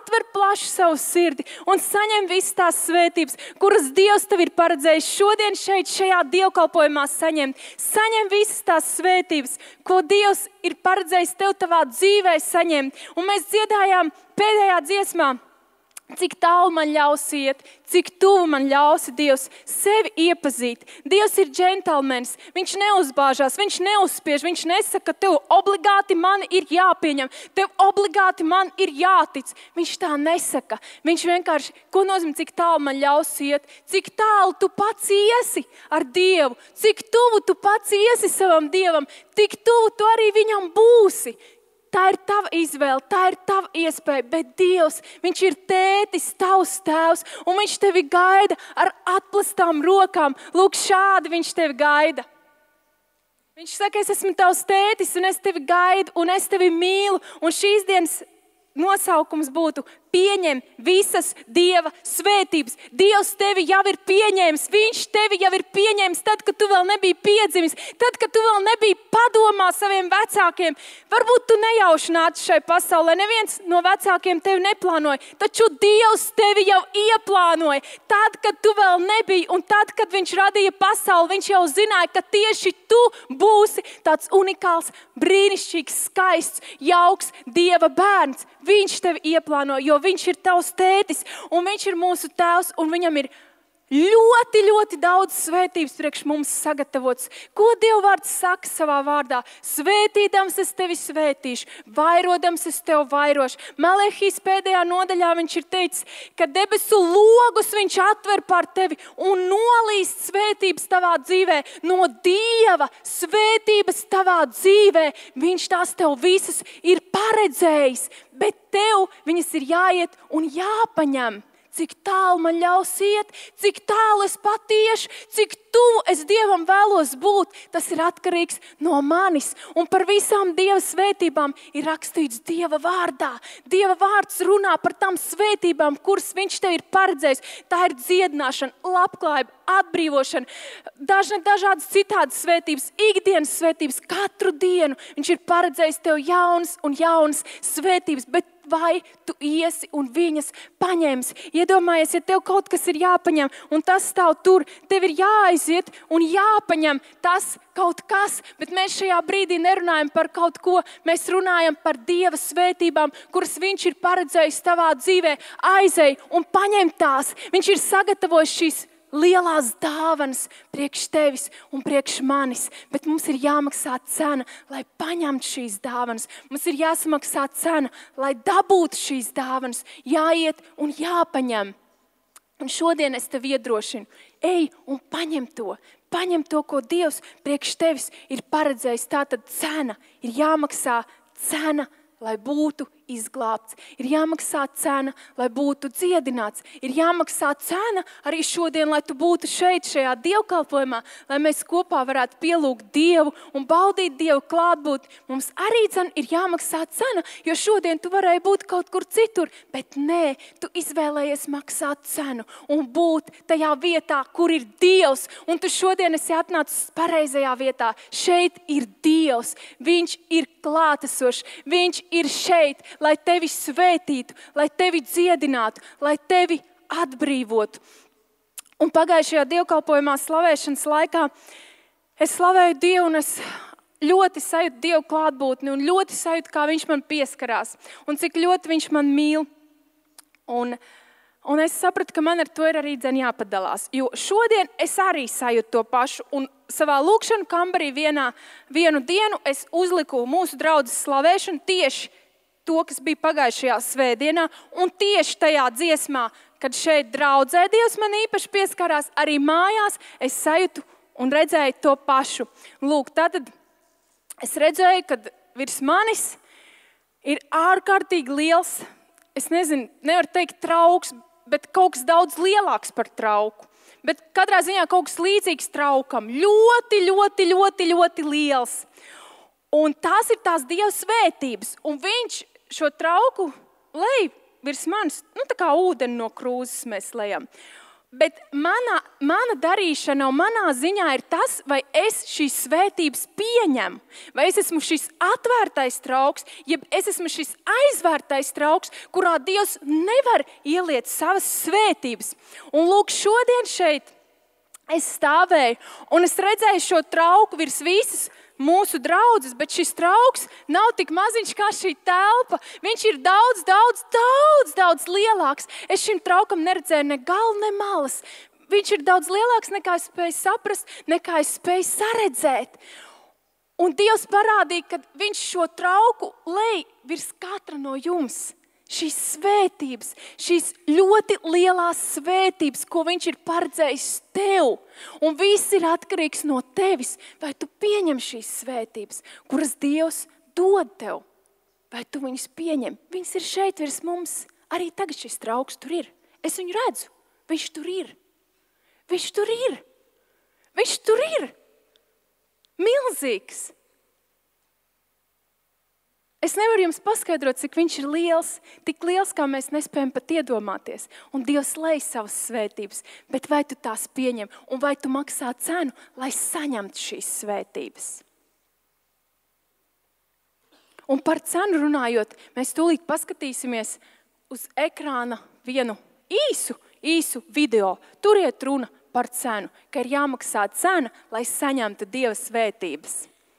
atver plaši savu sirdi un saņem visas tās svētības, kuras Dievs tev ir paredzējis šodien šajā dievkalpojumā saņemt. Saņem visas tās svētības, ko Dievs ir paredzējis tev tavā dzīvē saņemt. Un mēs dziedājām pēdējā dziesmā, cik tālu man ļaus iet, cik tuvu man ļausi, Dievs, sevi iepazīt. Dievs ir džentelmenis, viņš neuzbāžās, viņš neuzspiež, viņš nesaka, tev obligāti man ir jāpieņem, tev obligāti man ir jātic. Viņš tā nesaka. Viņš vienkārši, ko nozīmē, cik tālu man ļaus iet, cik tālu tu pats iesi ar Dievu, cik tuvu tu pats iesi savam Dievam, tik tuvu tu arī viņam būsi. Tā ir tava izvēle, tā ir tava iespēja, bet Dievs, viņš ir tētis, tavs tēvs, un viņš tevi gaida ar atplastām rokām. Lūk, šādi viņš tevi gaida. Viņš saka, es esmu tavs tētis, un es tevi gaidu, un es tevi mīlu, un šīs dienas nosaukums būtu pieņem visas Dieva svētības. Dievs tevi jau ir pieņēmis, viņš tevi jau ir pieņēmis tad, kad tu vēl nebija piedzimis, tad, kad tu vēl nebija padomā saviem vecākiem. Varbūt tu nejauši nāci šai pasaulē, neviens no vecākiem tevi neplānoja, taču Dievs tevi jau ieplānoja. Tad, kad tu vēl nebija, un tad, kad viņš radīja pasauli, viņš jau zināja, ka tieši tu būsi tāds unikāls, brīnišķīgs, skaists, jauks Dieva bērns. Viņš tevi ieplāno, jo viņš ir tavs tētis, un viņš ir mūsu tēvs, un viņam ir ļoti, ļoti daudz svētības priekš mums sagatavots. Ko Dieva vārds saka savā vārdā? Svētīdams es tevi svētīšu, vairodams es tevi vairošu. Melehijas pēdējā nodaļā viņš ir teicis, ka debesu logus viņš atver pār tevi un nolīst svētības tavā dzīvē. No Dieva svētības tavā dzīvē viņš tās tev visas ir paredzējis, bet tev viņas ir jāiet un jāpaņem. Cik tālu man ļaus iet, cik tālu es patiešu, cik tuvu es Dievam vēlos būt, tas ir atkarīgs no manis. Un par visām Dieva svētībām ir rakstīts Dieva vārdā. Dieva vārds runā par tām svētībām, kuras viņš tev ir paredzējis. Tā ir dziedināšana, labklājība, atbrīvošana, dažādas citādas svētības, ikdienas svētības, katru dienu. Viņš ir paredzējis tev jaunas un jaunas svētības, bet vai tu iesi un viņas paņemsi? Iedomājies, ja tev kaut kas ir jāpaņem, un tas stāv tur, tev ir jāaiziet un jāpaņem tas kaut kas, bet mēs šajā brīdī nerunājam par kaut ko, mēs runājam par Dieva svētībām, kuras viņš ir paredzējis tavā dzīvē. Aizej un paņem tās. Viņš ir sagatavojis šīs lielās dāvanas priekš tevis un priekš manis, bet mums ir jāmaksā cena, lai paņemtu šīs dāvanas. Mums ir jāsamaksā cena, lai dabūtu šīs dāvanas, jāiet un jāpaņem. Un šodien es tev iedrošinu, ej un paņem to, ko Dievs priekš tevis ir paredzējis. Tātad cena, ir jāmaksā cena, lai būtu izglābts. Ir jāmaksā cena, lai būtu dziedināts. Ir jāmaksā cena arī šodien, lai tu būtu šeit, šajā dievkalpojumā, lai mēs kopā varētu pielūgt Dievu un baudīt Dievu klātbūtni. Mums arī ir jāmaksā cena, jo šodien tu varēji būt kaut kur citur, bet nē, tu izvēlējies maksāt cenu un būt tajā vietā, kur ir Dievs. Un tu šodien esi atnācis pareizajā vietā. Šeit ir Dievs. Viņš ir klātesošs. Viņš ir šeit, lai tevi svētītu, lai tevi dziedinātu, lai tevi atbrīvotu. Un pagājušajā dievkalpojumā slavēšanas laikā es slavēju Dievu un es ļoti sajūtu Dievu klātbūtni un ļoti sajūtu, kā viņš man pieskarās un cik ļoti viņš man mīl. Un es sapratu, ka man ar to ir arī jāpadalās, jo šodien es arī sajūtu to pašu un savā lūkšanu kambarī vienu dienu es uzliku mūsu draudzes slavēšanu tieši to, kas bija pagājušajā svētdienā, un tieši tajā dziesmā, kad šeit draudzē Dievs man īpaši pieskarās, arī mājās es sajūtu un redzēju to pašu. Lūk, tātad es redzēju, ka virs manis ir ārkārtīgi liels, es nezinu, nevaru teikt trauks, bet kaut kas daudz lielāks par trauku. Bet katrā ziņā kaut kas līdzīgs traukam. Ļoti, ļoti, ļoti, ļoti liels. Un tās ir tās Dieva svētības. Un viņš šo trauku lej virs manis, tā kā ūdeni no krūzes mēs lejam. Bet mana darīšana un manā ziņā ir tas, vai es šīs svētības pieņemu, vai es esmu šis atvērtais trauks, jeb es esmu šis aizvērtais trauks, kurā Dievs nevar ieliet savas svētības. Un lūk, šodien šeit es stāvēju un es redzēju šo trauku virs visas mūsu draudzes, bet šis trauks nav tik maziņš kā šī telpa. Viņš ir daudz lielāks. Es šim traukam neredzēju ne galu, ne malas. Viņš ir daudz lielāks nekā es spēju saprast, nekā es spēju saredzēt. Un Dievs parādīja, ka viņš šo trauku lej virs katra no jums. Šīs svētības, šīs ļoti lielās svētības, ko viņš ir paredzējis tev. Un viss ir atkarīgs no tevis, vai tu pieņem šīs svētības, kuras Dievs dod tev. Vai tu viņus pieņem? Viņas ir šeit virs mums. Arī tagad šis trauks tur ir. Es viņu redzu. Viņš tur ir. Viņš tur ir. Viņš tur ir. Milzīgs. Es nevaru jums paskaidrot, cik viņš ir liels, tik liels, kā mēs nespējam pat iedomāties. Un Dievs lej savas svētības, bet vai tu tās pieņem un vai tu maksā cenu, lai saņemtu šīs svētības? Un par cenu runājot, mēs tūlīt paskatīsimies uz ekrāna vienu īsu video. Tur iet runa par cenu, ka ir jāmaksā cena, lai saņemtu Dieva svētības.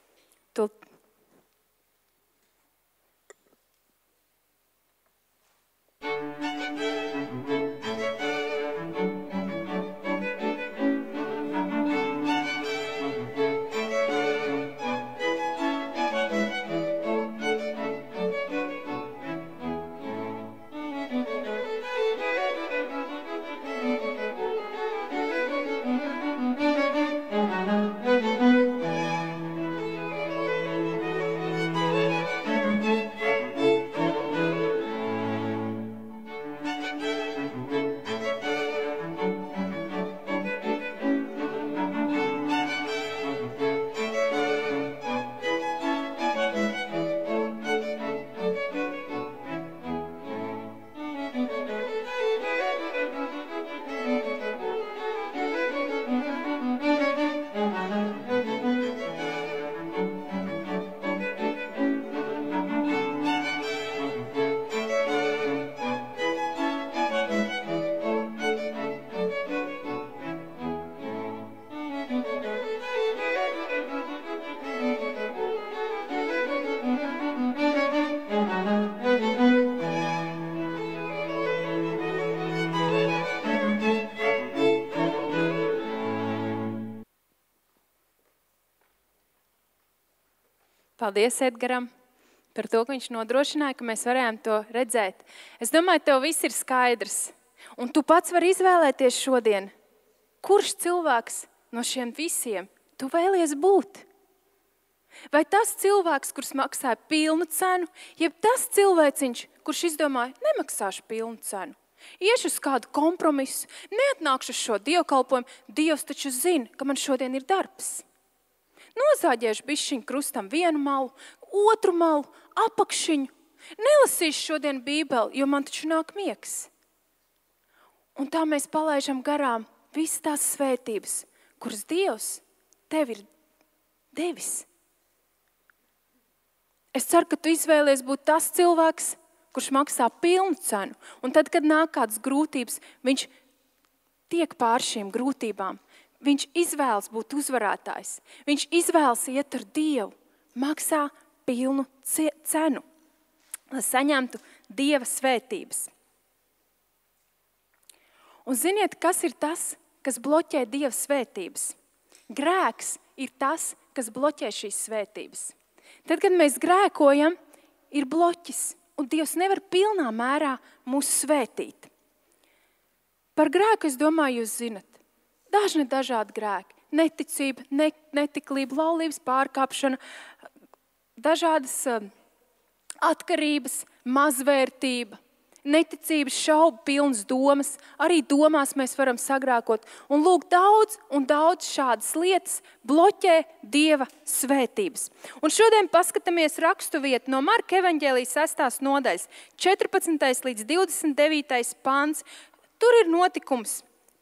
Paldies Edgaram par to, ka viņš nodrošināja, ka mēs varējām to redzēt. Es domāju, tev viss ir skaidrs. Un tu pats vari izvēlēties šodien, kurš cilvēks no šiem visiem tu vēlies būt. Vai tas cilvēks, kurš maksāja pilnu cenu, jeb tas cilvēciņš, kurš izdomāja, nemaksāšu pilnu cenu. Iešu uz kādu kompromisu, neatnākšu uz šo dievkalpojumu, Dievs taču zina, ka man šodien ir darbs. Nozāģēšu bišķiņu krustam vienu malu, otru malu, apakšiņu. Nelasīšu šodien Bībeli, jo man taču nāk miegs. Un tā mēs palaižam garām visas tās svētības, kuras Dievs tev ir devis. Es ceru, ka tu izvēlies būt tas cilvēks, kurš maksā pilnu cenu. Un tad, kad nāk kādas grūtības, viņš tiek pār šīm grūtībām. Viņš izvēlas būt uzvarētājs. Viņš izvēlas iet ar Dievu, maksā pilnu cenu, lai saņemtu Dieva svētības. Un ziniet, kas ir tas, kas bloķē Dieva svētības? Grēks ir tas, kas bloķē šīs svētības. Tad, kad mēs grēkojam, ir bloķis, un Dievs nevar pilnā mērā mūs svētīt. Par grēku, es domāju, jūs zinat. Dažādi grēki, neticība, netiklība, laulības pārkāpšana, dažādas atkarības, mazvērtība, neticības, šaubu pilnas domas. Arī domās mēs varam sagrēkot. Un lūk, daudz šādas lietas bloķē Dieva svētības. Un šodien paskatāmies raksturvietu no Marka evaņģēlijas 6. nodaļas, 14. līdz 29. pants. Tur ir notikums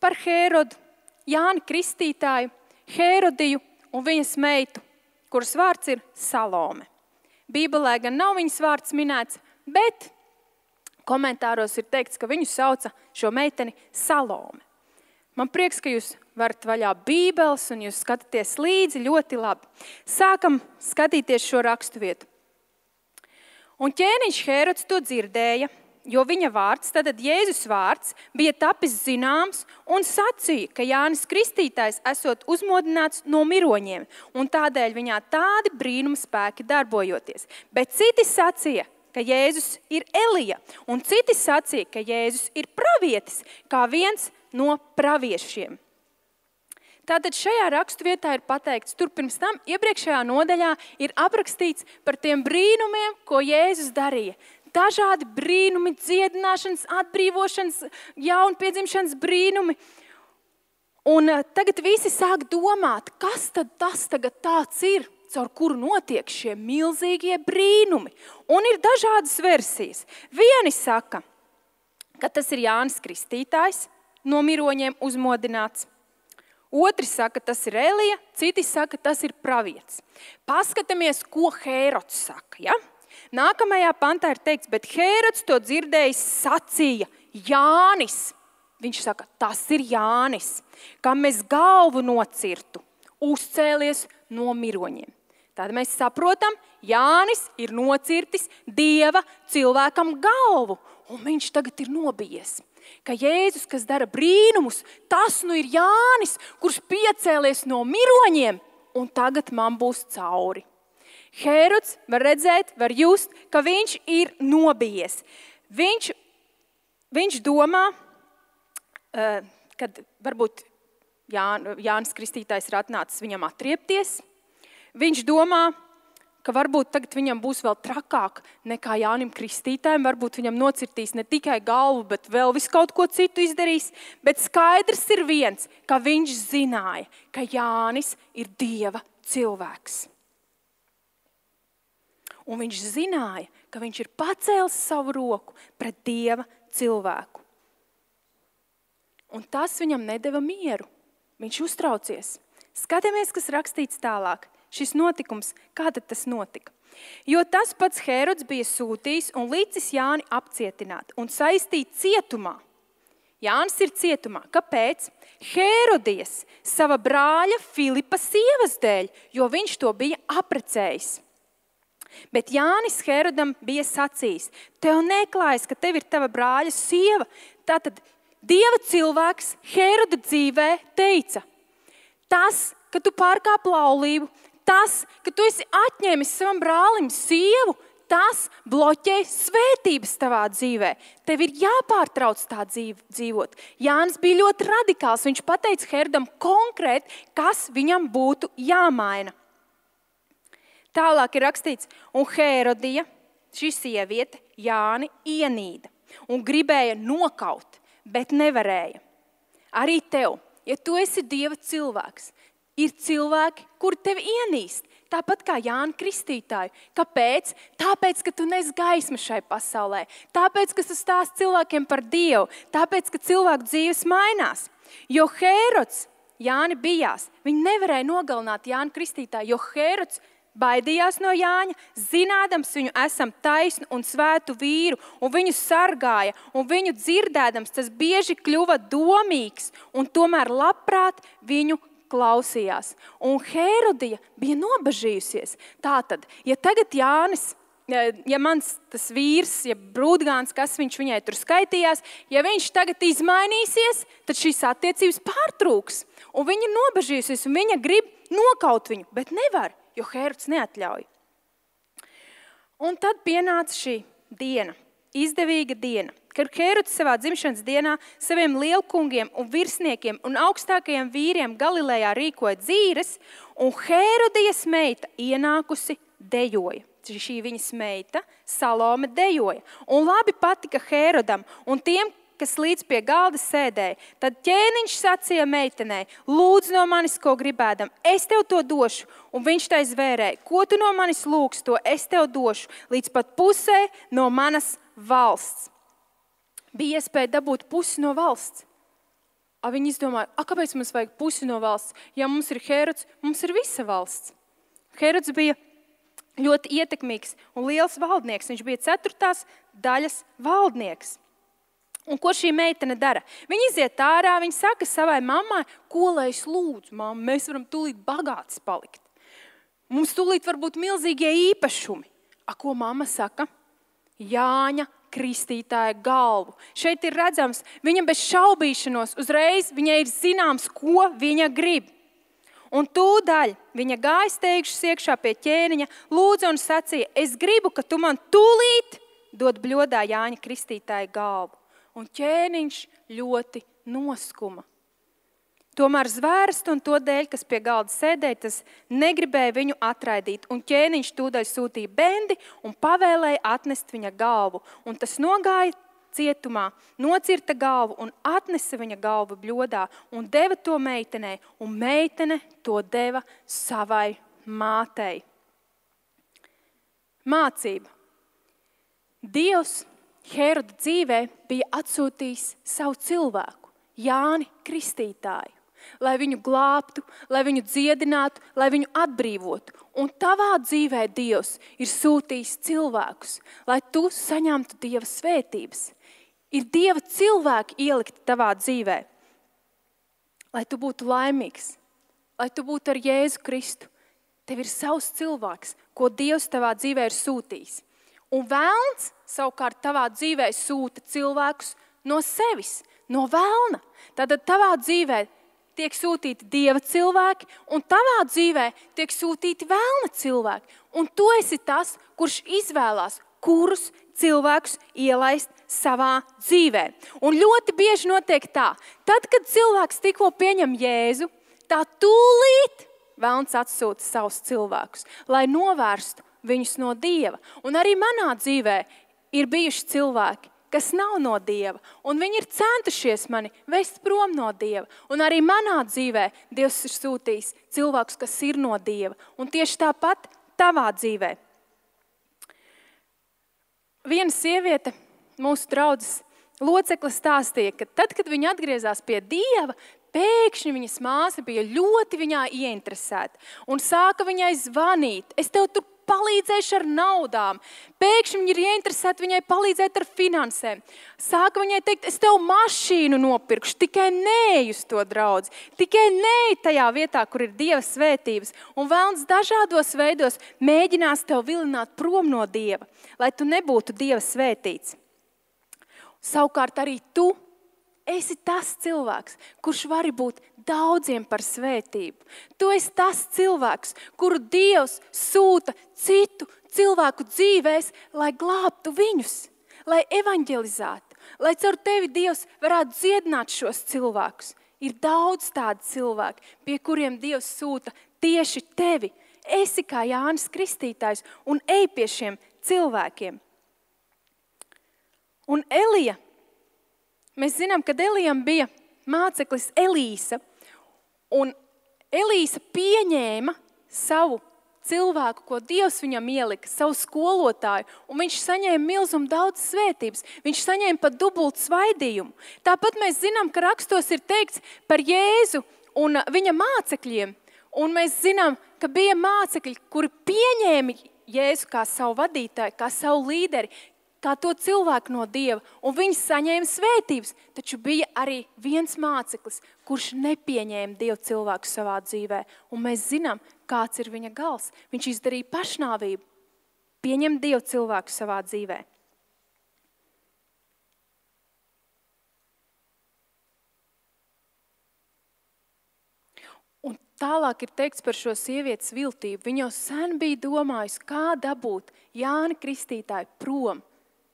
par Hērodu, Jāni Kristītāju, Hērodiju un viņas meitu, kuras vārds ir Salome. Bībelē gan nav viņas vārds minēts, bet komentāros ir teikts, ka viņu sauca šo meiteni Salome. Man prieks, ka jūs varat vaļā Bībeles un jūs skatāties līdzi ļoti labi. Sākam skatīties šo raksturvietu. Un ķēniņš Hērods to dzirdēja, jo viņa vārds, tātad Jēzus vārds, bija tapis zināms un sacīja, ka Jānis Kristītājs esot uzmodināts no miroņiem, un tādēļ viņā tādi brīnuma spēki darbojoties. Bet citi sacīja, ka Jēzus ir Elija, un citi sacīja, ka Jēzus ir pravietis, kā viens no praviešiem. Tātad šajā raksturvietā ir pateikts, tur pirms tam iepriekšējā nodaļā ir aprakstīts par tiem brīnumiem, ko Jēzus darīja. Dažādi brīnumi, dziedināšanas, atbrīvošanas, jaunpiedzimšanas brīnumi. Un tagad visi sāk domāt, kas tad tas tagad tāds ir, caur kuru notiek šie milzīgie brīnumi. Un ir dažādas versijas. Vieni saka, ka tas ir Jānis Kristītājs, no miroņiem uzmodināts. Otri saka, tas ir Elija, citi saka, tas ir pravietis. Paskatāmies, ko Hērods saka. Ja? Nākamajā pantā ir teikts, bet Hērods to dzirdējis sacīja, Jānis. Viņš saka, tas ir Jānis, kam mēs galvu nocirtu, uzcēlies no miroņiem. Tad mēs saprotam, Jānis ir nocirtis Dieva cilvēkam galvu, un viņš tagad ir nobijies. Ka Jēzus, kas dara brīnumus, tas nu ir Jānis, kurš piecēlies no miroņiem, un tagad man būs cauri. Hērods var redzēt, var just, ka viņš ir nobijies. Viņš domā, kad varbūt Jānis Kristītājs ir atnācis viņam atriepties. Viņš domā, ka varbūt tagad viņam būs vēl trakāk nekā Jānim Kristītājam. Varbūt viņam nocirtīs ne tikai galvu, bet vēl visu kaut ko citu izdarīs. Bet skaidrs ir viens, ka viņš zināja, ka Jānis ir Dieva cilvēks. Un viņš zināja, ka viņš ir pacēlis savu roku pret Dieva cilvēku. Un tas viņam nedeva mieru. Viņš uztraucies. Skatāmies, kas rakstīts tālāk. Šis notikums, kā tad tas notika? Jo tas pats Hērods bija sūtījis un licis Jāni apcietināt un saistīt cietumā. Jānis ir cietumā. Kāpēc? Hērodijas sava brāļa Filipa sievas dēļ, jo viņš to bija aprecējis. Bet Jānis Hērodam bija sacījis, tev neklājas, ka tev ir tava brāļa sieva. Tātad Dieva cilvēks Hēroda dzīvē teica, tas, ka tu pārkāp laulību, tas, ka tu esi atņēmis savam brālim sievu, tas bloķē svētības tavā dzīvē. Tev ir jāpārtrauc tā dzīvot. Jānis bija ļoti radikāls. Viņš pateica Hērodam konkrēti, kas viņam būtu jāmaina. Tālāk ir rakstīts, un Hērodija, šī sieviete, Jāni ienīda un gribēja nokaut, bet nevarēja. Arī tev, ja tu esi Dieva cilvēks, ir cilvēki, kuri tevi ienīst, tāpat kā Jāni Kristītāju. Kāpēc? Tāpēc, ka tu nes gaismu šai pasaulē. Tāpēc, ka tu stāsti cilvēkiem par Dievu. Tāpēc, ka cilvēku dzīves mainās. Jo Hērods Jāni bijās. Viņi nevarēja nogalināt Jāni Kristītāju, jo Hērods baidījās no Jāņa, zinādams viņu esam taisnu un svētu vīru, un viņu sargāja, un viņu dzirdēdams, tas bieži kļuva domīgs, un tomēr labprāt viņu klausījās. Un Hērodija bija nobažījusies. Tātad, ja tagad Jānis, ja mans tas vīrs, ja brūdgāns, kas viņš viņai tur skaitījās, ja viņš tagad izmainīsies, tad šīs attiecības pārtrūks. Un viņa nobažījusies, un viņa grib nokaut viņu, bet nevar, jo Hērods neatļauj. Un tad pienāca šī diena, izdevīga diena, kad Hērods savā dzimšanas dienā saviem lielkungiem un virsniekiem un augstākajiem vīriem Galilejā rīkoja dzīres, un Hērodijas meita ienākusi dejoja. Šī viņas meita, Salome, dejoja. Un labi patika Hērodam un tiem, kas līdz pie galda sēdēja. Tad ķēniņš sacīja meitenei, lūdz no manis, ko gribēdam, es tev to došu. Un viņš tai zvērēja, ko tu no manis lūgs, to es tev došu, līdz pat pusē no manas valsts. Bija iespēja dabūt pusi no valsts. Viņi izdomāja, kāpēc mums vajag pusi no valsts? Ja mums ir Herods, mums ir visa valsts. Herods bija ļoti ietekmīgs un liels valdnieks. Viņš bija 4. daļas valdnieks. Un ko šī meitene dara? Viņa iziet ārā, viņa saka savai mammai, ko lai es lūdzu, mamma, mēs varam tūlīt bagātis palikt. Mums tūlīt var būt milzīgie īpašumi. Ko mamma saka? Jāņa Kristītāja galvu. Šeit ir redzams, viņa bez šaubīšanos uzreiz viņai ir zināms, ko viņa grib. Un tūdaļ viņa gāja steigšus iekšā pie ķēniņa, lūdza un sacīja, es gribu, ka tu man tūlīt dod bļodā Jāņa Kristītāja galvu. Un ķēniņš ļoti noskuma. Tomēr zvērstu un to dēļ, kas pie galda sēdēja, tas negribēja viņu atraidīt. Un ķēniņš tūdaļ sūtīja bendi un pavēlēja atnest viņa galvu. Un tas nogāja cietumā, nocirta galvu un atnesa viņa galvu bļodā un deva to meitenei. Un meitene to deva savai mātei. Mācība. Dievs Heroda dzīvē bija atsūtījis savu cilvēku, Jāni Kristītāju, lai viņu glābtu, lai viņu dziedinātu, lai viņu atbrīvotu. Un tavā dzīvē Dievs ir sūtījis cilvēkus, lai tu saņemtu Dieva svētības. Ir Dieva cilvēki ielikti tavā dzīvē, lai tu būtu laimīgs, lai tu būtu ar Jēzu Kristu. Tev ir savs cilvēks, ko Dievs tavā dzīvē ir sūtījis. Un velns savukārt tavā dzīvē sūta cilvēkus no sevis, no velna. Tātad tavā dzīvē tiek sūtīti Dieva cilvēki, un tavā dzīvē tiek sūtīti velna cilvēki. Un tu esi tas, kurš izvēlās, kurus cilvēkus ielaist savā dzīvē. Un ļoti bieži notiek tā, tad, kad cilvēks tikko pieņem Jēzu, tā tūlīt velns atsūta savus cilvēkus, lai novērstu viņus no Dieva. Un arī manā dzīvē ir bijuši cilvēki, kas nav no Dieva, un viņi ir centušies mani vest prom no Dieva. Un arī manā dzīvē Dievs ir sūtījis cilvēkus, kas ir no Dieva. Un tieši tāpat tavā dzīvē. Viena sieviete, mūsu draudzes locekle stāstīja, ka tad, kad viņa atgriezās pie Dieva, pēkšņi viņas māsa bija ļoti viņā ieinteresēta un sāka viņai zvanīt. Es tev tur palīdzēšu ar naudām. Pēkšņi viņa ir ieinteresēta viņai palīdzēt ar finansēm. Sāka viņai teikt, es tev mašīnu nopirkšu, tikai neej uz to draudzi. Tikai neej tajā vietā, kur ir Dieva svētības. Un velns dažādos veidos mēģinās tev vilināt prom no Dieva, lai tu nebūtu Dieva svētīts. Savukārt arī tu esi tas cilvēks, kurš vari būt daudziem par svētību. Tu esi tas cilvēks, kuru Dievs sūta citu cilvēku dzīvēs, lai glābtu viņus, lai evanģelizētu, lai caur tevi Dievs varētu dziedināt šos cilvēkus. Ir daudz tādu cilvēku, pie kuriem Dievs sūta tieši tevi. Esi kā Jānis Kristītājs un ej pie šiem cilvēkiem. Un Elija. Mēs zinām, ka Elijam bija māceklis Elīsa, un Elīsa pieņēma savu cilvēku, ko Dievs viņam ielika, savu skolotāju, un viņš saņēma milzumu daudz svētības. Viņš saņēma pat dubultu svaidījumu. Tāpat mēs zinām, ka rakstos ir teikts par Jēzu un viņa mācekļiem, un mēs zinām, ka bija mācekļi, kuri pieņēma Jēzu kā savu vadītāju, kā savu līderi, kā to cilvēku no Dieva, un viņi saņēma svētības, taču bija arī viens māceklis, kurš nepieņēma Dievu cilvēku savā dzīvē, un mēs zinām, kāds ir viņa gals. Viņš izdarīja pašnāvību, pieņem Dievu cilvēku savā dzīvē. Un tālāk ir teikts par šo sievietes viltību. Viņa jau sen bija domājusi, kā dabūt Jāni Kristītāju prom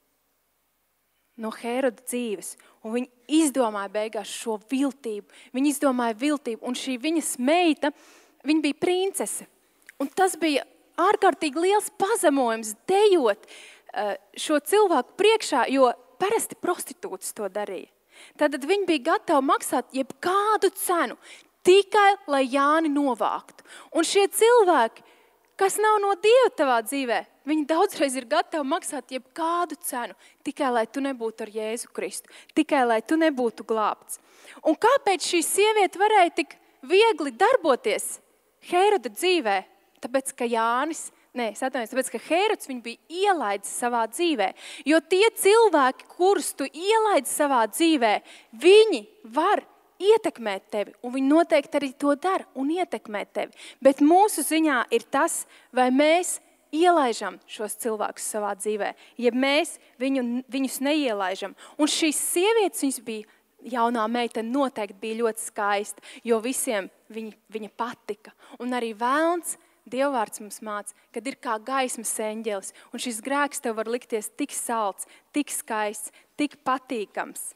no Heroda dzīves. Un viņa izdomāja beigās šo viltību. Viņa izdomāja viltību, un šī viņas meita, viņa bija princese. Un tas bija ārkārtīgi liels pazemojums dejot šo cilvēku priekšā, jo parasti prostitūtas to darīja. Tad viņa bija gatava maksāt jebkādu cenu, tikai lai Jāni novāktu. Un šie cilvēki, kas nav no Dieva tavā dzīvē, viņi daudzreiz ir gatavi maksāt jebkādu cenu, tikai lai tu nebūtu ar Jēzu Kristu, tikai lai tu nebūtu glābts. Un kāpēc šī sieviete varēja tik viegli darboties Hēroda dzīvē? Tāpēc, ka tāpēc, ka Hērods viņu bija ielaidis savā dzīvē. Jo tie cilvēki, kurus tu ielaidi savā dzīvē, viņi var ietekmēt tevi, un viņi noteikti arī to dara un ietekmē tevi. Bet mūsu ziņā ir tas, vai mēs ielaižam šos cilvēkus savā dzīvē, ja mēs viņus neielaižam. Un šīs sievietes, viņas bija jaunā meitene, noteikti bija ļoti skaista, jo visiem viņa patika. Un arī velns, Dievvārds mums māca, kad ir kā gaismas eņģelis, un šis grēks tev var likties tik salds, tik skaists, tik patīkams.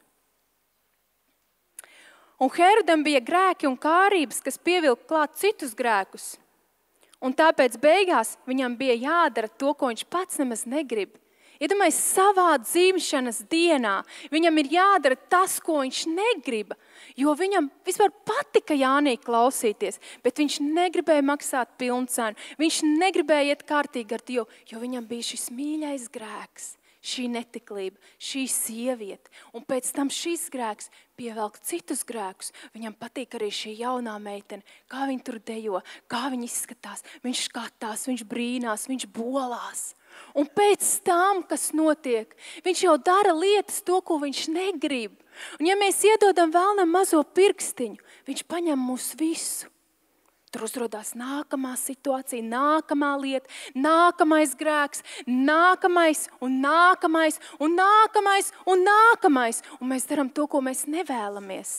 Un Hērodam bija grēki un kārības, kas pievilka klāt citus grēkus. Un tāpēc beigās viņam bija jādara to, ko viņš pats nemaz negrib. Iedomājies, savā dzimšanas dienā viņam ir jādara tas, ko viņš negrib, jo viņam vispār patika Jānī klausīties, bet viņš negribēja maksāt pilnu cenu. Viņš negribēja iet kārtīgi ar Dievu, jo viņam bija šis mīļais grēks, šī netiklība, šī sieviete. Un pēc tam šis grēks pievelk citus grēkus. Viņam patīk arī šī jaunā meitene, kā viņa tur dejo, kā viņa izskatās. Viņš skatās, viņš brīnās, viņš bolās. Un pēc tam, kas notiek, viņš jau dara lietas to, ko viņš negrib. Un ja mēs iedodam vēlnam mazo pirkstiņu, viņš paņem mūs visu. Tur uzrodās nākamā situācija, nākamā lieta, nākamais grēks, nākamais un nākamais un nākamais un nākamais. Un mēs daram to, ko mēs nevēlamies.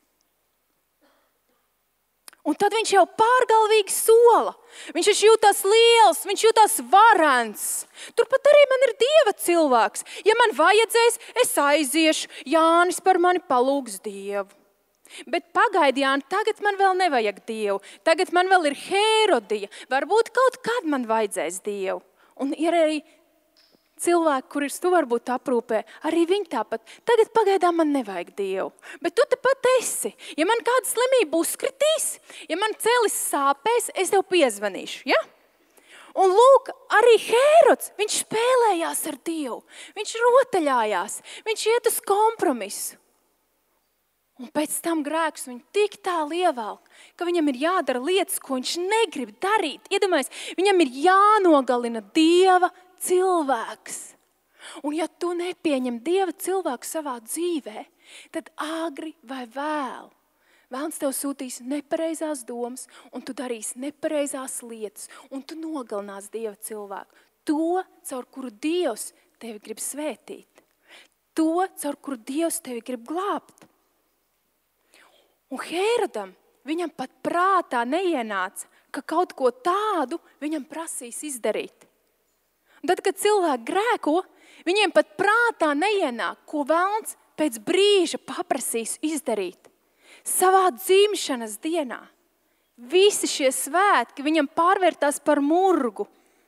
Un tad viņš jau pārgalvīgi sola. Viņš jūtas liels, viņš jūtas varants. Turpat arī man ir Dieva cilvēks. Ja man vajadzēs, es aiziešu. Jānis par mani palūgs Dievu. Bet pagaidi, Jāni, tagad man vēl nevajag Dievu. Tagad man vēl ir Hērodija. Varbūt kaut kad man vajadzēs Dievu. Un ir arī cilvēki, kurus tu varbūt aprūpē, arī viņi tāpat. Tagad pagaidām man nevajag Dievu. Bet tu tepat esi. Ja man kāda slimība uzkritīs, ja man celis sāpēs, es tev piezvanīšu. Ja? Un lūk, arī Hērods, viņš spēlējās ar Dievu. Viņš rotaļājās. Viņš iet uz kompromisu. Un pēc tam grēks viņu tik tālu ievelk, ka viņam ir jādara lietas, ko viņš negrib darīt. Iedomājies, viņam ir jānogalina Dieva cilvēks. Un ja tu nepieņem Dieva cilvēku savā dzīvē, tad agri vai vēl. Vēlns tev sūtīs nepareizās domas, un tu darīsi nepareizās lietas, un tu nogalinās Dieva cilvēku. To, caur kuru Dievs tevi grib svētīt. To, caur kuru Dievs tevi grib glābt. Un Hērodam, viņam pat prātā neienāca, ka kaut ko tādu viņam prasīs izdarīt. Un tad, kad cilvēki grēko, viņiem pat prātā neienāk, ko velns pēc brīža paprasīs izdarīt. Savā dzimšanas dienā visi šie svētki viņam pārvērtās par murgu.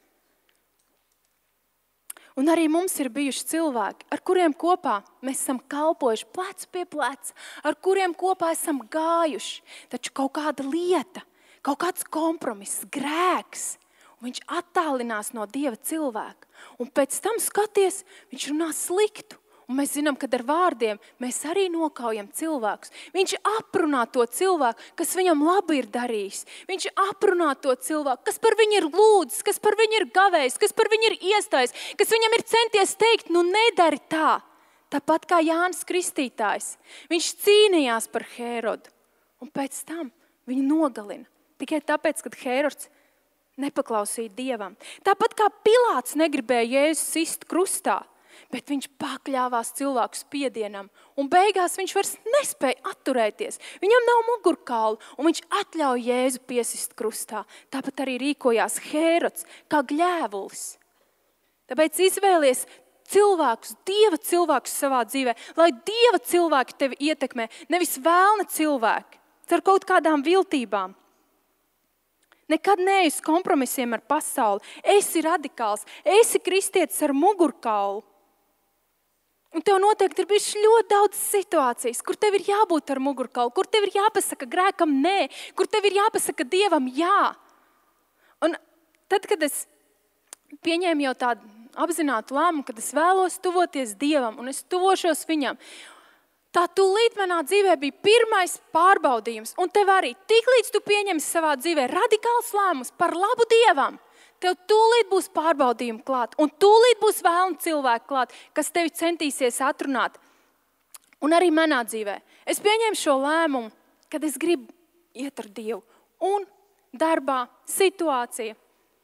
Un arī mums ir bijuši cilvēki, ar kuriem kopā mēs esam kalpojuši plecu pie pleca, ar kuriem kopā esam gājuši. Taču kaut kāda lieta, kaut kāds kompromiss, grēks, un viņš attālinās no Dieva cilvēka. Un pēc tam skaties, viņš runā sliktu. Un mēs zinām, ka ar vārdiem mēs arī nokaujam cilvēkus. Viņš aprunā to cilvēku, kas viņam labi ir darījis. Viņš aprunā to cilvēku, kas par viņu ir lūdzis, kas par viņu ir gavējis, kas par viņu ir iestājis, kas viņam ir centies teikt, nu nedari tā. Tāpat kā Jānis Kristītājs. Viņš cīnījās par Hērodu. Un pēc tam viņu nogalina. Tikai tāpēc, kad Hērods nepaklausīja Dievam. Tāpat kā Pilāts negribēja Jēzu sist krustā. Bet viņš pakļāvās cilvēku spiedienam, un beigās viņš vairs nespēja atturēties. Viņam nav mugurkaula, un viņš atļauj Jēzu piesist krustā. Tāpat arī rīkojās Hērods kā gļēvulis. Tāpēc izvēlies cilvēkus, Dieva cilvēkus savā dzīvē, lai Dieva cilvēki tevi ietekmē, nevis vēlna cilvēki, ar kaut kādām viltībām. Nekad neej uz kompromisiem ar pasauli. Esi radikāls, esi kristietis ar mugurkaulu. Un tev noteikti ir bijušas ļoti daudz situācijas, kur tev ir jābūt ar mugurkaulu, kur tev ir jāpasaka grēkam nē, kur tev ir jāpasaka Dievam jā. Un tad, kad es pieņēmu jau tādu apzinātu lēmumu, kad es vēlos tuvoties Dievam un es tuvošos viņam. Tā tūlīt manā dzīvē bija pirmais pārbaudījums. Un tev arī tiklīdz tu pieņemsi savā dzīvē radikāls lēmums par labu Dievam, tev tūlīt būs pārbaudījumi klāt. Un tūlīt būs vēlni cilvēki klāt, kas tevi centīsies atrunāt. Un arī manā dzīvē. Es pieņēmu šo lēmumu, kad es gribu iet ar Dievu. Un darbā, situācija.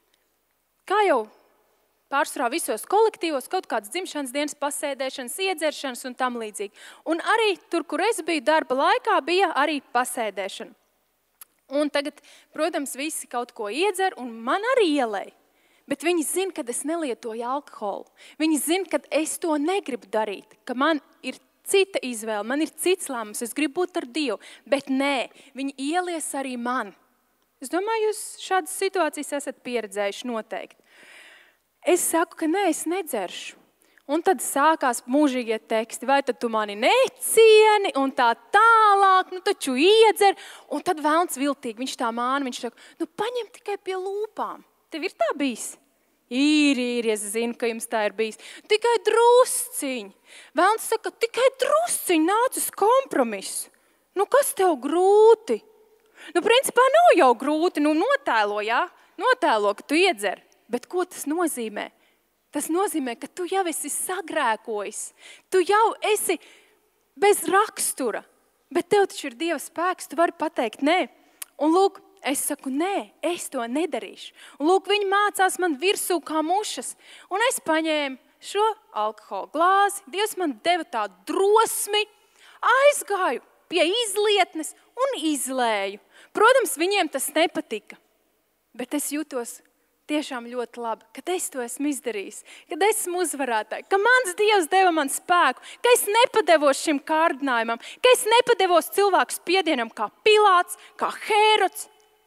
Kā jau pārsvarā visos kolektīvos, kaut kādas dzimšanas dienas pasēdēšanas, iedzeršanas un tam līdzīgi. Un arī tur, kur es biju darba laikā, bija arī pasēdēšana. Un tagad, protams, visi kaut ko iedzer un man arī ielēja. Bet viņi zina, ka es nelietoju alkoholu. Viņi zina, ka es to negribu darīt, ka man ir cita izvēle, man ir cits lēmums, es gribu būt ar Dievu. Bet nē, viņi ielies arī man. Es domāju, jūs šādas situācijas esat pieredzējuši noteikti. Es saku, ka nē, es nedzeršu. Un tad sākās mūžīgie teksti. Vai tad tu mani necieni un tā tālāk, nu taču iedzer. Un tad velns viltīgi, viņš tā māna, viņš saka, nu paņem tikai pie lūpām. Tev ir tā bijis? Ir, es zinu, ka jums tā ir bijis. Tikai drusciņi. Velns saka, tikai drusciņi nāc uz kompromisu. Nu kas tev grūti? Nu principā nav jau grūti, nu notēlo, jā? Notēlo, ka tu iedzer. Bet ko tas nozīmē? Tas nozīmē, ka tu jau esi sagrēkojis. Tu jau esi bez rakstura. Bet tev taču ir Dieva spēks, tu vari pateikt nē. Un lūk, es saku nē, es to nedarīšu. Un lūk, viņi mācās man virsū kā mušas. Un es paņēmu šo alkohola glāzi. Dievs man deva tādu drosmi. Aizgāju pie izlietnes un izlēju. Protams, viņiem tas nepatika. Bet es jūtos tiešām ļoti labi, kad es to esmu izdarījis, kad esmu uzvarētāji, ka mans Dievs deva man spēku, ka es nepadevos šim kārdinājumam, ka es nepadevos cilvēku spiedienam kā Pilāts, kā Hērods.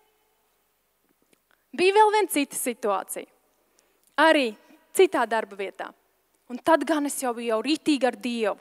Bija vēl viena cita situācija, arī citā darba vietā. Un tad gan es jau biju ritīgi ar Dievu.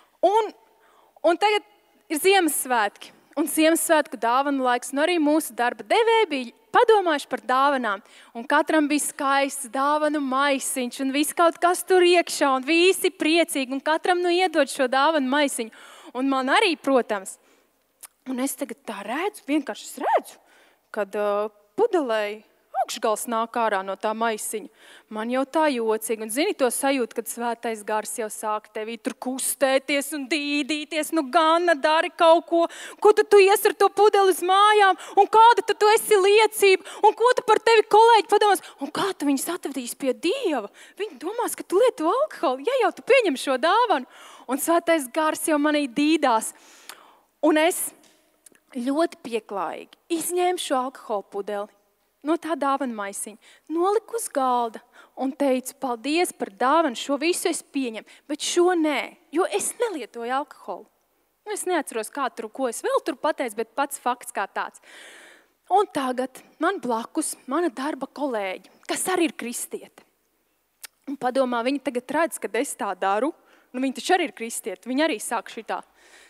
Un tagad ir Ziemassvētki. Un Ziemassvētku dāvanu laiks, un arī mūsu darba devēji bija padomājuši par dāvanām. Un katram bija skaists dāvanu maisiņš, un viss kaut kas tur iekšā, un visi priecīgi, un katram nu iedod šo dāvanu maisiņu. Un man arī, protams. Un es tagad tā redzu, vienkārši redzu, kad pudelēji augšgals nāk ārā no tā maisiņa. Man jau tā jocīgi, un zini to sajūtu, kad svētais gars jau sāk tevī tur kustēties un dīdīties, nu gana dari kaut ko, ko tu ies ar to pudeli uz mājām, un kāda tu esi liecība, un ko tu par tevi kolēģi padomās, un kā tu viņus atvedīs pie Dieva. Viņi domās, ka tu lieto alkoholu, ja jau tu pieņem šo dāvanu. Un svētais gars jau manī dīdās. Un es ļoti pieklājīgi izņēmu šo alkoholu pudeli no tā dāvana maisiņa, noliku uz galda un teicu, paldies par dāvanu, šo visu es pieņemu, bet šo nē, jo es nelietoju alkoholu. Es neatceros, ko es vēl tur pateicu, bet pats fakts kā tāds. Un tagad man blakus mana darba kolēģi, kas arī ir kristieti. Un padomā, viņi tagad redz, kad es tā daru, nu viņi taču arī ir kristieti, viņi arī sāk šitā.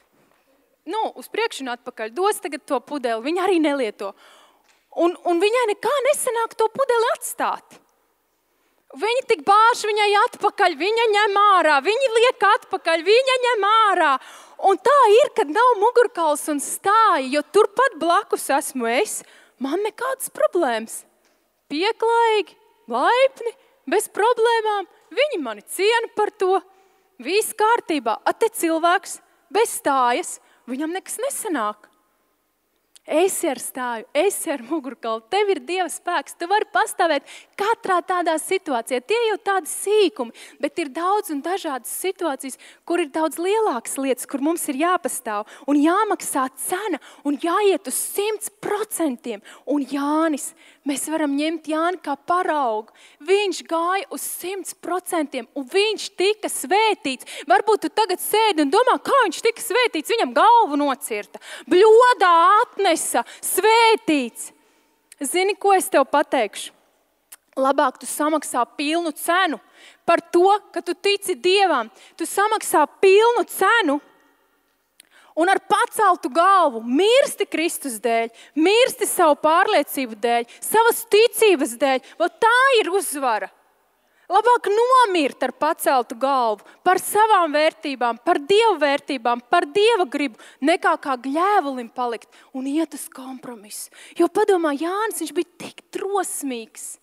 Nu, uz priekšu un atpakaļ, dos tagad to pudeli, viņi arī nelieto. Un viņai nekā nesanāk to pudeli atstāt. Viņi tik bāž viņai atpakaļ, viņa ņem ārā, viņi liek atpakaļ, viņa ņem ārā. Un tā ir, kad nav mugurkauls un stāja, jo turpat blakus esmu es, man nekādas problēmas. Pieklājīgi, laipni, bez problēmām, viņi mani ciena par to. Viss kārtībā, te cilvēks bez stājas, viņam nekas nesanāk. Esi ar stāju, esi ar mugurkaulu, tev ir Dieva spēks, tu vari pastāvēt katrā tādā situācijā. Tie jau tādi sīkumi, bet ir daudz un dažādas situācijas, kur ir daudz lielākas lietas, kur mums ir jāpastāv un jāmaksā cena un jāiet uz 100%. Un Jānis, mēs varam ņemt Jāni kā paraugu. Viņš gāja uz 100% un viņš tika svētīts. Varbūt tu tagad sēdi un domā, kā viņš tika svētīts, viņam galvu nocirta, bļodā atnesa, svētīts. Zini, ko es tev pateikšu? Labāk tu samaksā pilnu cenu par to, ka tu tici Dievam. Tu samaksā pilnu cenu un ar paceltu galvu mirsti Kristus dēļ, mirsti savu pārliecību dēļ, savas ticības dēļ. Tā ir uzvara. Labāk nomirt ar paceltu galvu par savām vērtībām, par Dieva vērtībām, par Dieva gribu, nekā kā gļēvulim palikt un iet uz kompromisu. Jo padomā, Jānis, viņš bija tik drosmīgs,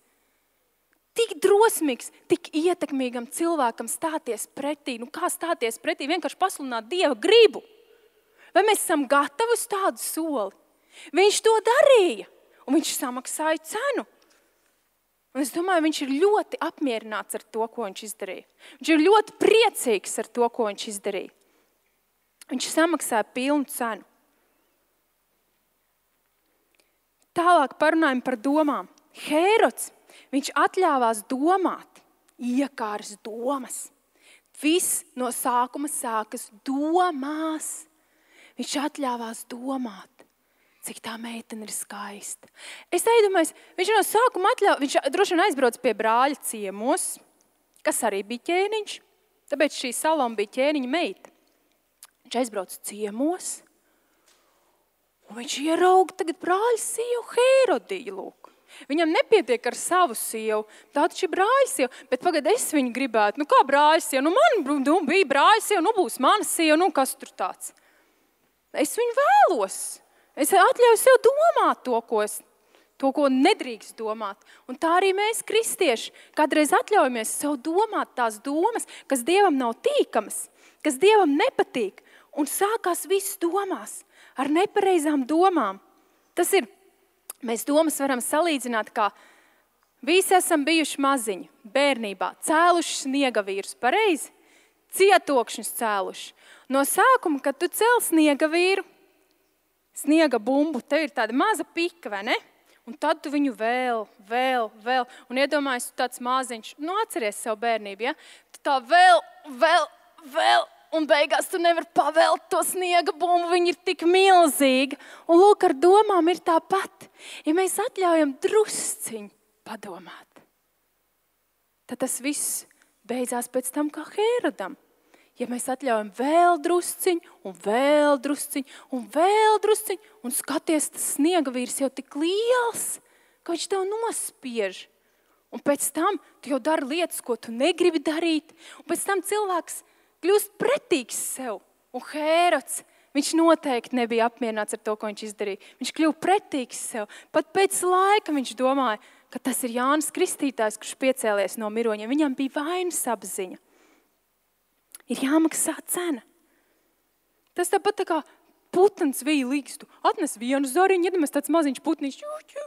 tik ietekmīgam cilvēkam stāties pretī. Nu kā stāties pretī? Vienkārši pasludināt Dieva gribu. Vai mēs esam gatavi uz tādu soli? Viņš to darīja, un viņš samaksāja cenu. Un es domāju, viņš ir ļoti apmierināts ar to, ko viņš izdarīja. Viņš ir ļoti priecīgs ar to, ko viņš izdarīja. Viņš samaksāja pilnu cenu. Tālāk parunājam par domām. Hērods, viņš atļāvās domāt, iekāras domas. Viss no sākuma sākas domās. Viņš atļāvās domāt. Cik tā meitene ir skaista. Es iedomājos, viņš no sākuma viņš droši vien aizbrauc pie brāļa ciemos, kas arī bija ķēniņš, tāpēc šī Saloma bija ķēniņa meita. Viņš aizbrauc ciemos, un viņš ierauga tagad brāļa sievu Hērodiju, lūk. Viņam nepietiek ar savu sievu, tā taču ir brāļa sieva, bet pagad es viņu gribētu. Nu kā brāļa sieva? Nu man bija brāļa sieva, nu būs mana sieva, nu kas tur tāds? Es viņu vēlos. Es atļauju sev domāt to, ko nedrīkst domāt. Un tā arī mēs, kristieši, kādreiz atļaujamies sev domāt tās domas, kas Dievam nav tīkamas, kas Dievam nepatīk. Un sākās viss domās ar nepareizām domām. Tas ir, mēs domas varam salīdzināt, kā visi esam bijuši maziņi, bērnībā, cēluši sniegavīrus, pareizi? Cietokšņus cēluši. No sākuma, kad tu cēl sniegavīru, sniega bumbu, tev ir tāda maza pika, vai ne? Un tad tu viņu vēl. Un iedomājies, tu tāds māziņš, nu atceries savu bērnību, ja? Tu tā vēl, un beigās tu nevar pavelt to sniega bumbu, viņa ir tik milzīga. Un lūk, ar domām ir tāpat. Ja mēs atļaujam drusciņu padomāt, tad tas viss beidzās pēc tam kā Hērodam. Ja mēs atļaujam vēl drusciņu, un skaties, tas sniegavīrs jau tik liels, ka viņš tev nospiež. Un pēc tam tu jau dari lietas, ko tu negribi darīt, un pēc tam cilvēks kļūst pretīgs sev. Un Hērods, viņš noteikti nebija apmierināts ar to, ko viņš izdarīja. Viņš kļuva pretīgs sev. Pat pēc laika viņš domāja, ka tas ir Jānis Kristītājs, kurš piecēlies no miroņiem. Viņam bija vainas apziņa. Ir jāmaksā cena. Tas tāpat tā kā putns vīja līgstu. Atnes vienu zariņu, iedomājies tāds maziņš putniņš.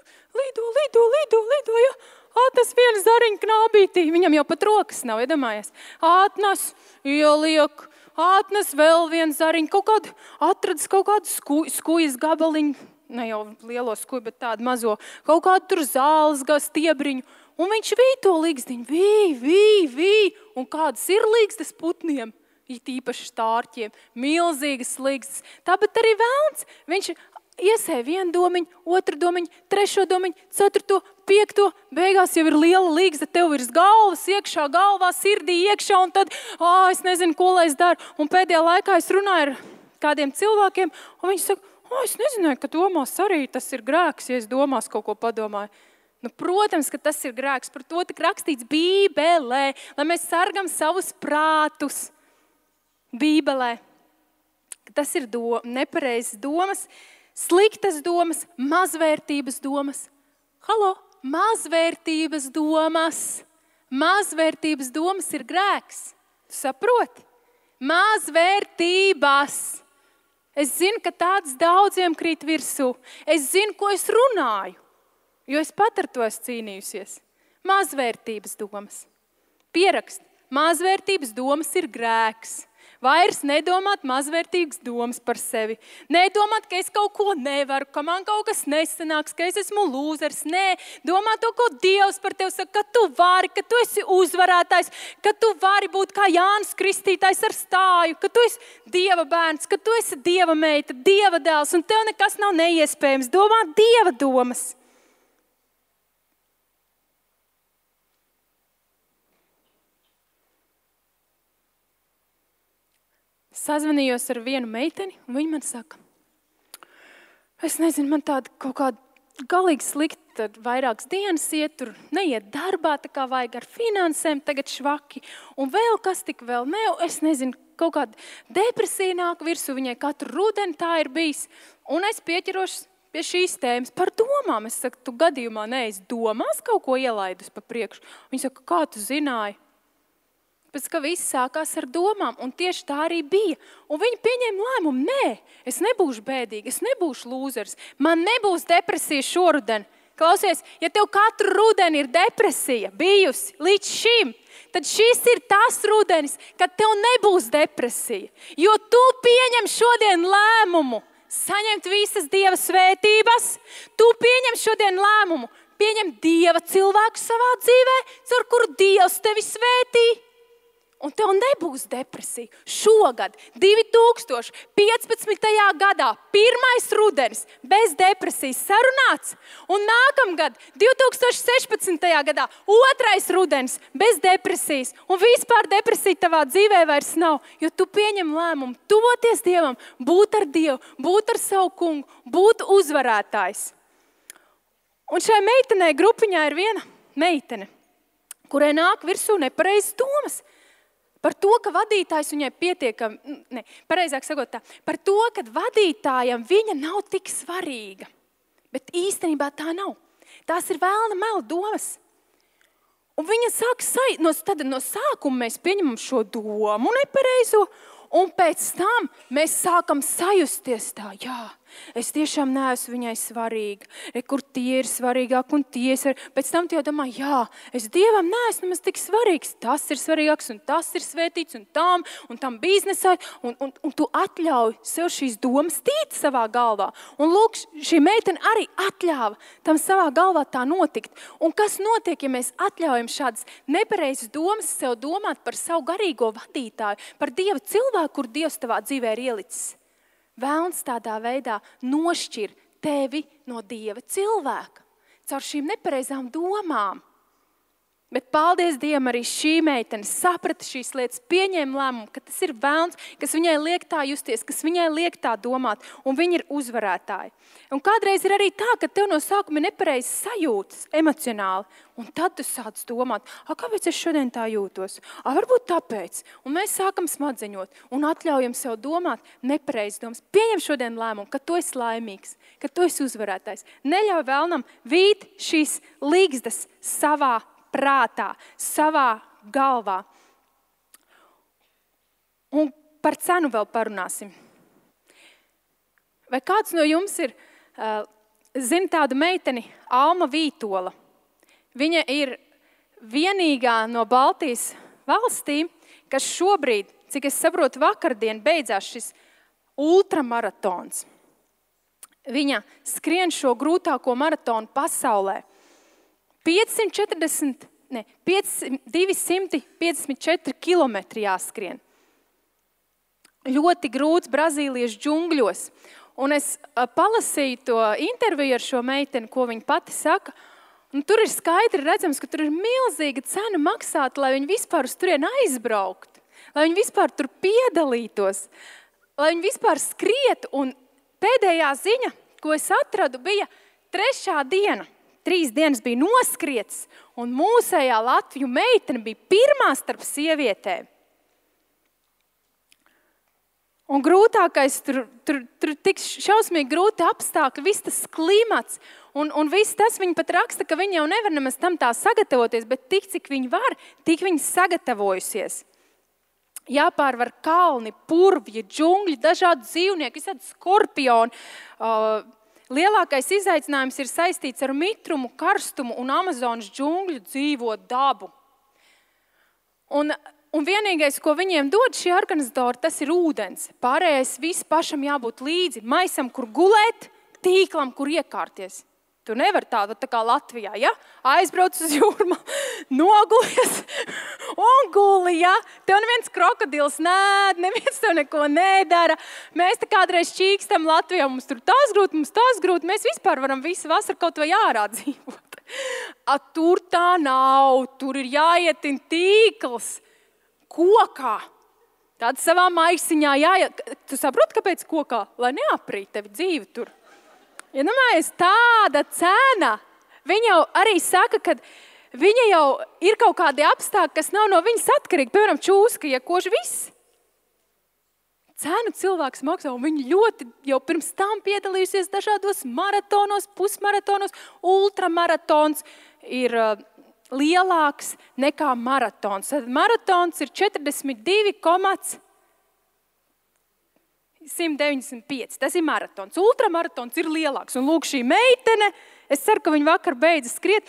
Lido, ja. Atnes vienu zariņu knābītī. Viņam jau pat rokas nav, iedomājies. Atnes, ieliek, atnes vēl vienu zariņu. Atradis kaut kādu skujas gabaliņu. Ne jau lielo skuju, bet tādu mazo. Kaut kādu tur zāles stiebriņu. Un viņš vīja to līgzdiņu, vīja. Un kādas ir līgzdas putniem, it īpaši stārķiem, milzīgas līgzdas. Tāpat arī velns, viņš iesēja vienu domiņu, otru domiņu, trešo domiņu, ceturto, piekto, beigās jau ir liela līgzda tev virs galvas, iekšā galvā, sirdī iekšā, un tad, es nezinu, ko lai es daru. Un pēdējā laikā es runāju ar kādiem cilvēkiem, un viņi saka, es nezināju, ka domās arī tas ir grēks, ja es domās kaut ko padomāju. Nu, protams, ka tas ir grēks, par to tik rakstīts Bībelē, lai mēs sargam savus prātus Bībelē. Tas ir nepareizas domas, sliktas domas, mazvērtības domas. Mazvērtības domas. Mazvērtības domas ir grēks. Tu saproti? Mazvērtības. Es zinu, ka tāds daudziem krīt virsū. Es zinu, ko es runāju. Jo es pat ar to esmu cīnījusies. Mazvērtības domas. Pierakst. Mazvērtības domas ir grēks. Vairs nedomāt mazvērtīgas domas par sevi. Nedomāt, ka es kaut ko nevaru, ka man kaut kas nesanāks, ka es esmu lūzers. Nē, domāt to, ko Dievs par tevi saka, ka tu vari, ka tu esi uzvarētājs, ka tu vari būt kā Jānis Kristītājs ar stāju, ka tu esi Dieva bērns, ka tu esi Dieva meita, Dieva dēls, un tev nekas nav neiespējams. Domāt Dieva domas. Sazvanījos ar vienu meiteni, un viņa man saka, es nezinu, man tāda kaut kāda galīgi slikti, tad vairākas dienas iet, tur neiet darbā, tā kā vajag ar finansēm, tagad švaki. Un vēl kas tik vēl, es nezinu, kaut kāda depresija nāk virsū, viņai katru rudeni tā ir bijis. Un es pieķeros pie šīs tēmas par domām. Es saku, tu gadījumā neesi domās kaut ko ielaidus pa priekšu. Viņa saka, kā tu zināji? Pēc ka viss sākās ar domām, un tieši tā arī bija. Un viņi pieņēma lēmumu, nē, es nebūšu bēdīga, es nebūšu lūzers, man nebūs depresija šoruden. Klausies, ja tev katru rudeni ir depresija bijusi līdz šim, tad šis ir tas rudenis, kad tev nebūs depresija. Jo tu pieņem šodien lēmumu saņemt visas Dieva svētības, tu pieņem šodien lēmumu, pieņem Dieva cilvēku savā dzīvē, caur kuru Dievs tevi svētī. Un tev nebūs depresija. Šogad, 2015. gadā, pirmais rudenis, bez depresijas sarunāts. Un nākamgad, 2016. gadā, otrais rudenis, bez depresijas. Un vispār depresija tavā dzīvē vairs nav, jo tu pieņem lēmumu tuvoties Dievam, būt ar Dievu, būt ar savu kungu, būt uzvarētājs. Un šai meitenei grupiņā ir viena meitene, kurai nāk virsū nepareizas domas. Par to, ka vadītājs viņai pietiekami, pareizāk sakot tā, par to, ka vadītājam viņa nav tik svarīga. Bet īstenībā tā nav. Tās ir vēlna mela domas. Un viņa sāk no sākuma mēs pieņemam šo domu nepareizo, un pēc tam mēs sākam sajusties tā, jā, es tiešām neesmu viņai svarīga, kur tie ir svarīgāk un tie ir svarīgāk. Pēc tam tu jau domā, jā, es Dievam neesmu nemaz tik svarīgs, tas ir svarīgāks un tas ir svētīts un tam biznesā, un tu atļauj sev šīs domas tīt savā galvā. Un lūk, šī meitene arī atļāva tam savā galvā tā notikt. Un kas notiek, ja mēs atļaujam šādas nepareizas domas sev domāt par savu garīgo vadītāju, par Dieva cilvēku, kur Dievs tavā dzīvē ir ielicis? Vēlns tādā veidā nošķir tevi no Dieva cilvēka caur šīm nepareizām domām. Bet paldies Dievam, arī šī meitene saprata šīs lietas, pieņēma lēmumu, ka tas ir vēlns, kas viņai liek tā justies, kas viņai liek tā domāt, un viņa ir uzvarētāji. Un kādreiz ir arī tā, ka tev no sākuma ir nepareizas sajūtas emocionāli, un tad tu sāc domāt, kāpēc es šodien tā jūtos? Varbūt tāpēc. Un mēs sākam smadzeņot un atļaujam sev domāt nepareizas domas. Pieņem šodien lēmumu, ka tu esi laimīgs, ka tu esi uzvarētājs. Neļauj vēlnam vīt šīs līgzdas savā prātā, savā galvā. Un par cenu vēl parunāsim. Vai kāds no jums ir, zina tādu meiteni, Alma Vītola? Viņa ir vienīgā no Baltijas valstīm, kas šobrīd, cik es saprotu, vakardien beidzās šis ultramaratons. Viņa skrien šo grūtāko maratonu pasaulē. 254 kilometri jāskrien. Ļoti grūts Brazīlijas džungļos. Un es palasīju to interviju ar šo meiteni, ko viņa pati saka. Un tur ir skaidri redzams, ka tur ir milzīga cena maksāt, lai viņi vispār uz turieni aizbraukt. Lai viņi vispār tur piedalītos. Lai viņi vispār skrietu. Un pēdējā ziņa, ko es atradu, bija 3. diena. 3 dienas bija noskrietas, un mūsējā Latviju meitene bija pirmā starp sievietēm. Un grūtākais, tur tik šausmīgi grūti apstākļi, viss tas klimats, un viss tas, viņi pat raksta, ka viņi jau nevar nemaz tam tā sagatavoties, bet tik, cik viņi var, tik viņi sagatavojusies. Jāpārvar kalni, purvji, džungļi, dažādi dzīvnieki, visādi skorpioni. Lielākais izaicinājums ir saistīts ar mitrumu, karstumu un Amazonas džungļu dzīvo dabu. Un vienīgais, ko viņiem dod šie organizatori, tas ir ūdens. Pārējais viss pašam jābūt līdzi. Maisam, kur gulēt, tīklam, kur iekārties. Tu nevar tādu tā kā Latvijā, ja? Aizbrauc uz jūrmalu, nogulies un guli, ja? Tev neviens krokodils nēd, neviens tev neko nedara. Mēs te kādreiz čīkstam Latvijā, mums tur tas grūt, mēs vispār varam visu vasaru kaut vai ārā dzīvot. Tur tā nav, tur ir jāietin tīkls kokā. Tāda savā maisiņā jāiet. Tu saproti, kāpēc kokā? Lai neaprīt tevi dzīvi tur. Ja domājies, tāda cena. Viņa jau arī saka, ka viņa jau ir kaut kādi apstākļi, kas nav no viņas atkarīgi. Piemēram, čūska, ja kož viss. Cenu cilvēks maksā, un viņa ļoti jau pirms tam piedalījusies dažādos maratonos, pusmaratonos. Ultramaratons ir lielāks nekā maratons. Maratons ir 42,195. Tas ir maratons. Ultramaratons ir lielāks. Un lūk, šī meitene, es ceru, ka viņa vakar beidza skriet,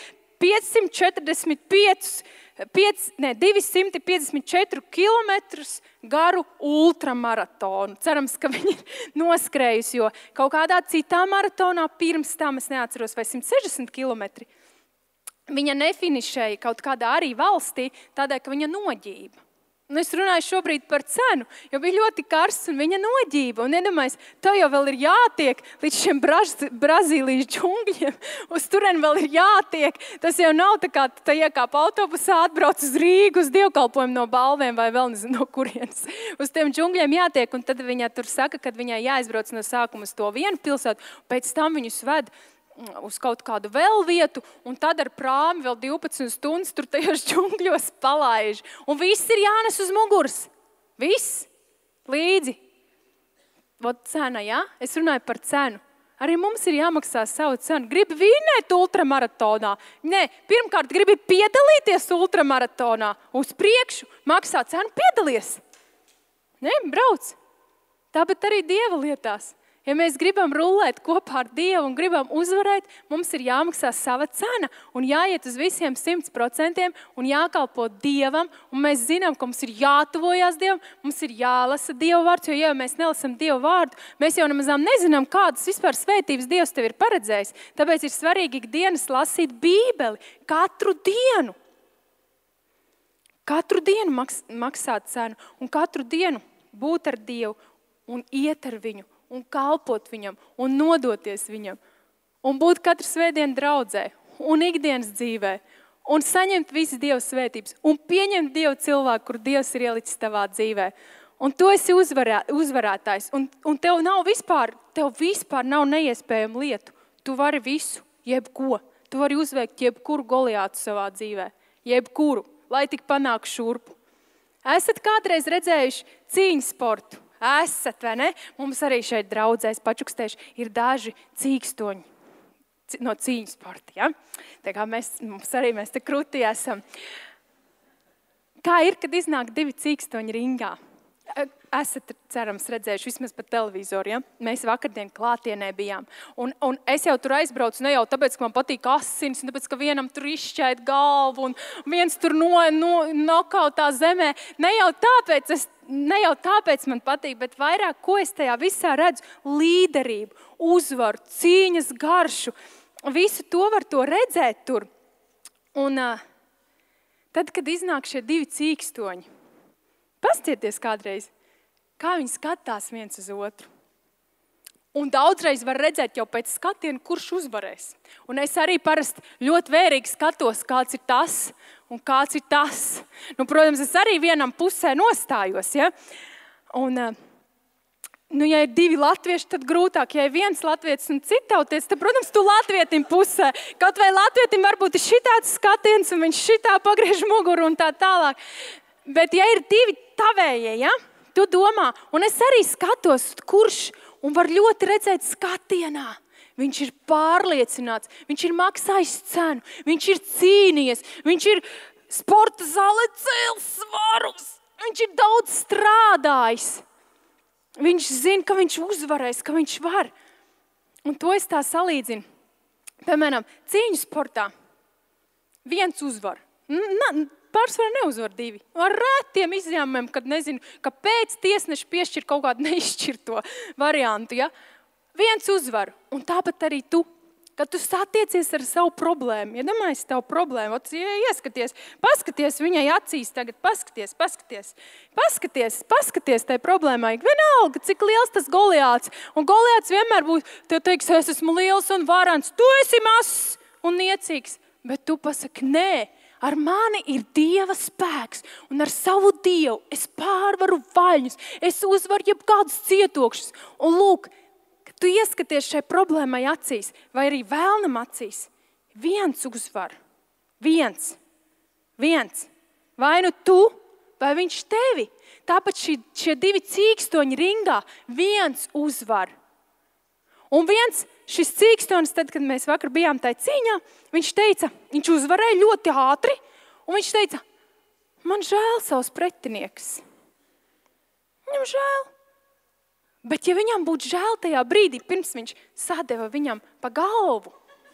254 kilometrus garu ultramaratonu. Cerams, ka viņa ir noskrējusi, jo kaut kādā citā maratonā pirms tam, es neatceros, vai 160 kilometri, viņa nefinišēja kaut kādā arī valstī, tādēļ, ka viņa noģība. Un es runāju šobrīd par cenu, jo bija ļoti karsts un viņa noģība. Un iedomājies, tev jau vēl ir jātiek līdz šiem Brazīlijas džungļiem. Uz turien vēl ir jātiek. Tas jau nav tā kā tu iekāp autobusā, atbrauc uz Rīgu, uz dievkalpojumu no Balvēm vai vēl nezinu no kurienes. Uz tiem džungļiem jātiek, un tad viņa tur saka, ka viņai jāizbrauc no sākuma uz to vienu pilsētu, pēc tam viņus ved uz kaut kādu vēl vietu, un tad ar prāmi vēl 12 stundas tur tajos džungļos palaiž. Un viss ir jānes uz muguras. Viss. Līdzi. Vot cena, ja? Es runāju par cenu. Arī mums ir jāmaksā savu cenu. Gribi vinēt ultramaratonā? Nē, pirmkārt, gribi piedalīties ultramaratonā. Uz priekšu, maksā cenu, piedalies. Nē, brauc. Tāpat arī Dieva lietās. Ja mēs gribam rullēt kopā ar Dievu un gribam uzvarēt, mums ir jāmaksā sava cena un jāiet uz visiem 100% un jākalpo Dievam. Un mēs zinām, ka mums ir jātuvojās Dievam, mums ir jālasa Dieva vārds, jo ja mēs nelasam Dieva vārdu, mēs jau nemazām nezinām, kādas vispār svētības Dievs tev ir paredzējis. Tāpēc ir svarīgi ikdienas lasīt Bībeli katru dienu. Katru dienu maksāt cenu un katru dienu būt ar Dievu un iet ar viņu. Un kalpot viņam, un nodoties viņam, un būt katru svētdienu draudzē, un ikdienas dzīvē, un saņemt visas Dieva svētības, un pieņemt Dievu cilvēku, kur Dievs ir ielicis tavā dzīvē. Un tu esi uzvarētājs, un tev vispār nav neiespējamu lietu. Tu vari visu, jebko. Tu vari uzveikt jebkuru Goliātu savā dzīvē, jebkuru, lai tik panāk šurpu. Esat kādreiz redzējuši cīņas sportu? Esat, vai ne? Mums arī šeit draudzēs pačukstējuši ir daži cīkstoņi no cīņas sporta. Ja? Tā kā mēs te krūtī esam. Kā ir, kad iznāk 2 cīkstoņi ringā? Esat, cerams, redzējuši vismaz pa televizoru. Ja? Mēs vakardien klātienē bijām. Un es jau tur aizbraucu ne jau tāpēc, ka man patīk asins, un tāpēc, ka vienam tur izšķēt galvu, un viens tur nokautā zemē. Ne jau tāpēc man patīk, bet vairāk, ko es tajā visā redzu? Līderību, uzvaru, cīņas garšu. Visu to var to redzēt tur. Un tad, kad iznāk šie 2 cīkstoņi, pastieties kādreiz, kā viņi skatās viens uz otru. Un daudzreiz var redzēt jau pēc skatiena, kurš uzvarēs. Un es arī parasti ļoti vērīgi skatos, kāds ir tas un kāds ir tas. Nu, protams, es arī vienam pusē nostājos. Ja? Un, ja ir 2 latvieši, tad grūtāk. Ja ir 1 latvietis un citauties, tad, protams, tu latvietim pusē. Kaut vai latvietim varbūt ir šitāds skatiens, un viņš šitā pagriež muguru un tā tālāk. Bet ja ir 2 tavējie, ja? Tu domā, un es arī skatos, kurš, un var ļoti redzēt skatienā. Viņš ir pārliecināts, viņš ir maksājis cenu, viņš ir cīnījies, viņš ir sporta zālē cēlis svarus, viņš ir daudz strādājis. Viņš zina, ka viņš uzvarēs, ka viņš var. Un to es tā salīdzinu. Piemēram, cīņu sportā 1 uzvar. Pārsvarā neuzvar 2. Ar rētiem izņēmumiem, kad nezinu, kāpēc tiesneši piešķir kaut kādu neizšķirto variantu. Ja? 1 uzvar. Un tāpat arī tu, kad tu satiecies ar savu problēmu. Ja domājies tavu problēmu, paskaties viņai acīs tagad, paskaties tai problēmai. Vienalga, cik liels tas Goliāts. Un Goliāts vienmēr būs, tev teiks, es esmu liels un varants, tu esi mazs un niecīgs. Bet tu pasaki, nē. Ar mani ir Dieva spēks, un ar savu Dievu es pārvaru vaļņus, es uzvaru jebkādus cietokšus. Un lūk, kad tu ieskaties šai problēmai acīs, vai arī vēlnam acīs. Viens uzvar. Viens. Vai nu tu, vai viņš tevi. Tāpat šie divi cīkstoņi ringā, viens uzvar. Un šis cīkstonis, tad, kad mēs vakar bijām tajā cīņā, viņš uzvarēja ļoti ātri, un viņš teica, man žēl savs pretinieks. Viņam žēl. Bet ja viņam būtu žēl tajā brīdī, pirms viņš sadeva viņam pa galvu,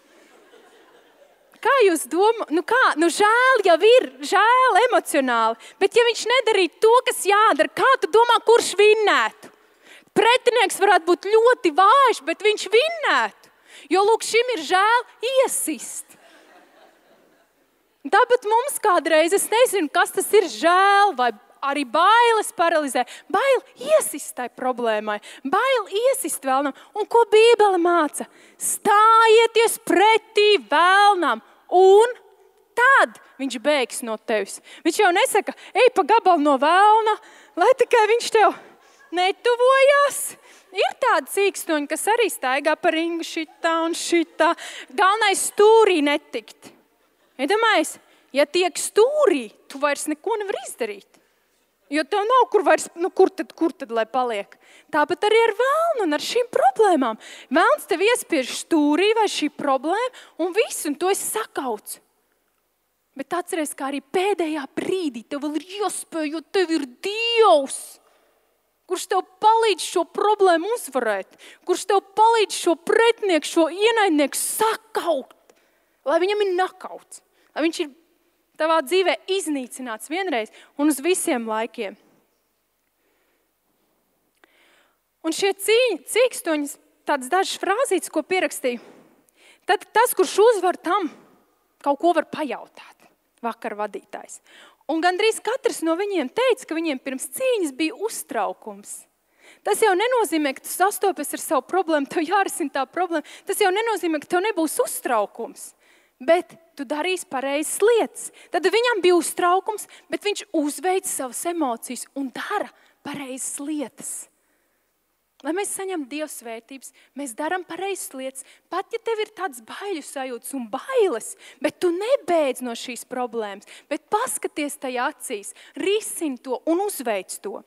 kā jūs domājat? Žēl jau ir, žēl emocionāli. Bet ja viņš nedarītu to, kas jādara, kā tu domā, kurš vinnētu? Pretinieks varētu būt ļoti vājš, bet viņš vinnētu. Jo, lūk, šim ir žēl iesist. Tāpat mums kādreiz, es nezinu, kas tas ir žēl, vai arī bailes paralizē. Bail iesist tai problēmai. Bail iesist vēlnam. Un ko Bībele māca? Stājieties pretī vēlnam. Un tad viņš bēgs no tevis. Viņš jau nesaka, ej pa gabalu no vēlna, lai tikai viņš tev netuvojās. Ir tādi cīkstoņi, kas arī staigā pa ringu šitā un šitā. Galvenais stūrī netikt. Iedomājies, ja tiek stūrī, tu vairs neko nevar izdarīt. Jo tev nav kur vairs, kur tad, lai paliek? Tāpat arī ar vēlnu un ar šīm problēmām. Vēlns tev iespiež stūrī vai šī problēma un viss, un to esi sakauts. Bet atceries, kā arī pēdējā brīdī tev vēl ir jāspēj, jo tev ir Dievs, kurš tev palīdz šo problēmu uzvarēt, kurš tev palīdz šo pretinieku, šo ienaidnieku sakaut, lai viņam ir nakauts, lai viņš ir tavā dzīvē iznīcināts vienreiz un uz visiem laikiem. Un šie cīkstoņi, tādas dažas frāzītes, ko pierakstīju, tad tas, kurš uzvar tam, kaut ko var pajautāt, vakar vadītājs. Un gandrīz katrs no viņiem teica, ka viņiem pirms cīņas bija uztraukums. Tas jau nenozīmē, ka tu sastopies ar savu problēmu, tev jārisina tā problēma. Tas jau nenozīmē, ka tev nebūs uztraukums. Bet tu darīsi pareizas lietas. Tad viņam bija uztraukums, bet viņš uzveic savas emocijas un dara pareizas lietas. Lai mēs saņem Dieva svētības, mēs darām pareizas lietas. Pat ja tev ir tāds baiļu sajūtas un bailes, bet tu nebeidz no šīs problēmas, bet paskaties tajā acīs, risini to un uzveic to.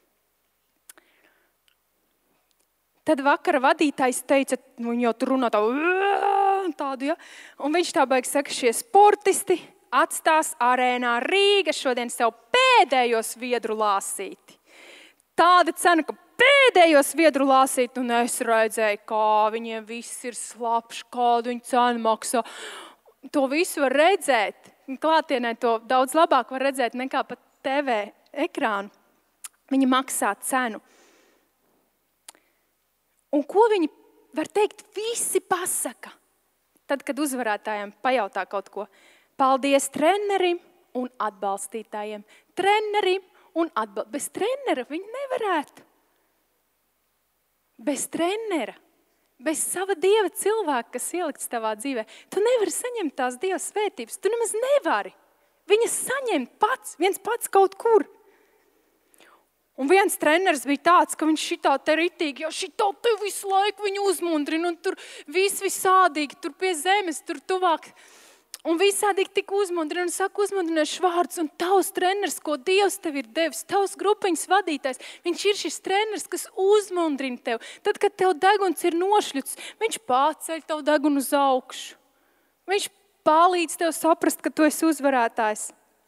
Tad vakara vadītājs teica, viņi jau tur runā tādu, ja? Un viņš tā baigi saka, šie sportisti atstās arēnā Rīga šodien sev pēdējo sviedru lāsīti. Tāda cena, ka pēdējo sviedru lāsīti, un es redzēju, kā viņiem viss ir slapš, kādu viņi cenu maksā. To visu var redzēt. Klātienē to daudz labāk var redzēt nekā pa TV ekrānu. Viņi maksā cenu. Un ko viņi var teikt? Visi pasaka. Tad, kad uzvarētājiem pajautā kaut ko. Paldies trenerim un atbalstītājiem. Trenerim un atbalstītājiem. Bez trenera viņi nevarētu. Bez trenera, bez sava Dieva cilvēka, kas ielikts tavā dzīvē, tu nevari saņemt tās Dieva svētības. Tu nemaz nevari. Viņas saņemt viens pats kaut kur. Un viens treneris bija tāds, ka viņš šitā te ritīgi, jo šitā te visu laiku viņu uzmundrina, un tur visādīgi, tur pie zemes, tur tuvāk. Un visādīgi tik uzmundrina, un saka uzmundrinošs vārds, un tavs treneris, ko Dievs tev ir devis, tavs grupiņas vadītājs, viņš ir šis treneris, kas uzmundrina tev. Tad, kad tev deguns ir nošļuts, viņš pārceļ tev degunu uz augšu. Viņš palīdz tev saprast, ka tu esi uzvarētājs.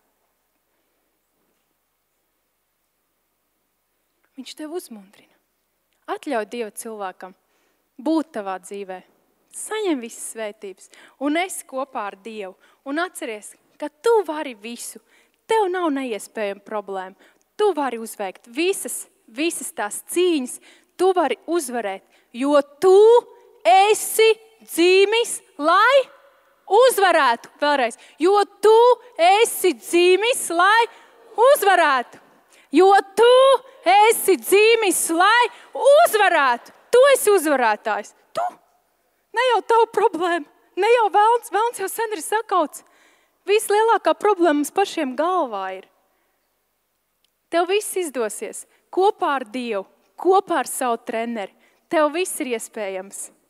Viņš tev uzmundrina. Atļauj Dieva cilvēkam būt tavā dzīvē. Saņem visas svētības un esi kopā ar Dievu. Un atceries, ka tu vari visu. Tev nav neiespējama problēma. Tu vari uzveikt visas tās cīņas. Tu vari uzvarēt, jo tu esi dzīmis, lai uzvarētu. Vēlreiz. Jo tu esi dzīmis, lai uzvarētu. Jo tu esi dzīmis, lai uzvarētu. Tu esi uzvarētājs. Tu. Ne jau tavu problēmu. Ne jau velns. Velns jau sen ir sakauts. Vislielākā problēma mums pašiem galvā ir. Tev viss izdosies kopā ar Dievu, kopā ar savu treneri. tev viss ir iespējams.